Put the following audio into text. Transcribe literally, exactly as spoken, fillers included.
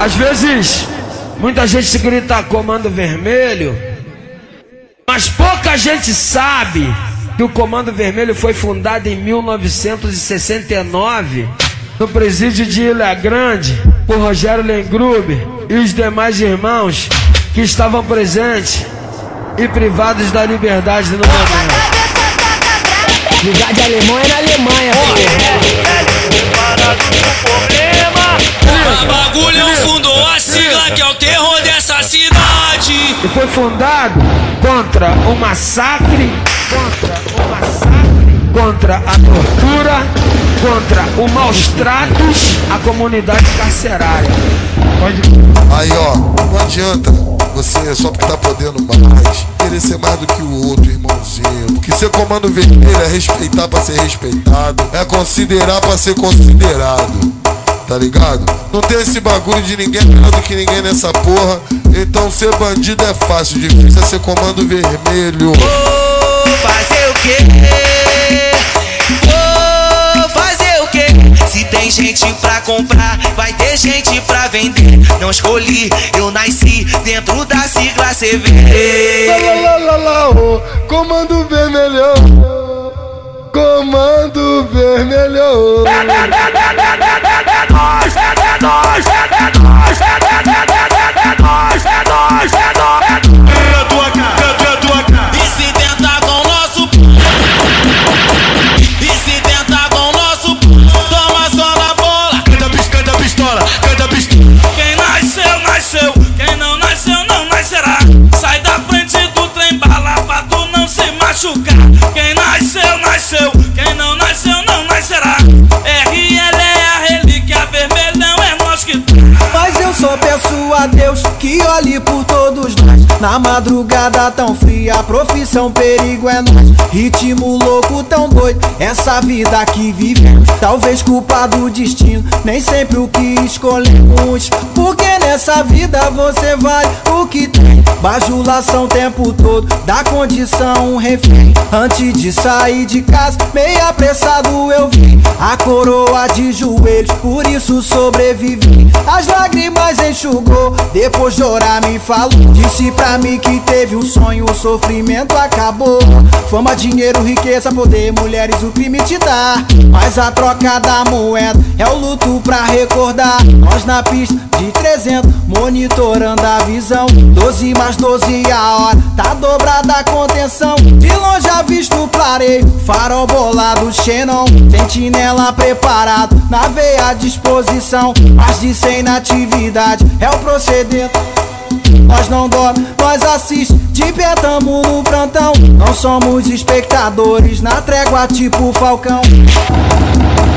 Às vezes, muita gente grita Comando Vermelho, mas pouca gente sabe que o Comando Vermelho foi fundado em mil novecentos e sessenta e nove no presídio de Ilha Grande por Rogério Lengruber e os demais irmãos que estavam presentes e privados da liberdade no momento. Lugar de alemão é na Alemanha, O bagulho fundou a sigla que é o terror dessa cidade. E foi fundado contra o massacre, contra o massacre, contra a tortura, contra o maus tratos à comunidade carcerária. Pode... Aí ó, não adianta você, só porque tá podendo mais, querer ser mais do que o outro, irmãozinho. Porque ser Comando Vermelho é respeitar pra ser respeitado, é considerar pra ser considerado, tá ligado? Não tem esse bagulho de ninguém é melhor do que ninguém nessa porra. Então ser bandido é fácil, difícil é ser Comando Vermelho. Vou fazer o quê? Vou fazer o quê? Se tem gente pra comprar, vai ter gente pra vender. Não escolhi, eu nasci dentro da sigla C V. Lá, lá, lá, lá, oh, Comando Vermelho, Comando Vermelho. É nóis, é nóis, é nóis, é nóis, é nóis, é nóis. Canta tua cara, canta tua cara. E se tentar com o nosso E se tentar com o nosso toma só na bola. Canta piscando a pistola, canta pistola. Quem nasceu, nasceu. Quem não nasceu, não nascerá. Sai da frente do trem bala pra tu não se machucar. Quem nasceu, nasceu. Quem não nasceu, não nascerá. R L é a relíquia, vermelhão é nós que tá. Mas eu só peço a Deus que olhe por todos nós. Na madrugada tão fria, profissão perigo é nós. Ritmo louco tão doido, essa vida que vivemos. Talvez culpa do destino, nem sempre o que escolhemos. Porque nessa vida você vale o que tem. Bajulação o tempo todo, da condição um refém. Antes de sair de casa, meio apressado eu vi a coroa de joelhos, por isso sobrevivi. As lágrimas enxugou, depois chorar me falou. Disse pra mim que teve um sonho, o sofrimento acabou. Fama, dinheiro, riqueza, poder, mulheres, o crime te dá. Mas a troca da moeda é o luto pra recordar. Nós na pista de trezentos, monitorando a visão. Doze mais doze a hora, tá dobrada a contenção. De longe avisto o clareio, farol bolado, xenon. Sentinela preparado, na veia à disposição. Mais de cem na atividade, é o proceder. Nós não dorme, nós assiste, de pé tamo no plantão. Não somos espectadores, na trégua tipo Falcão.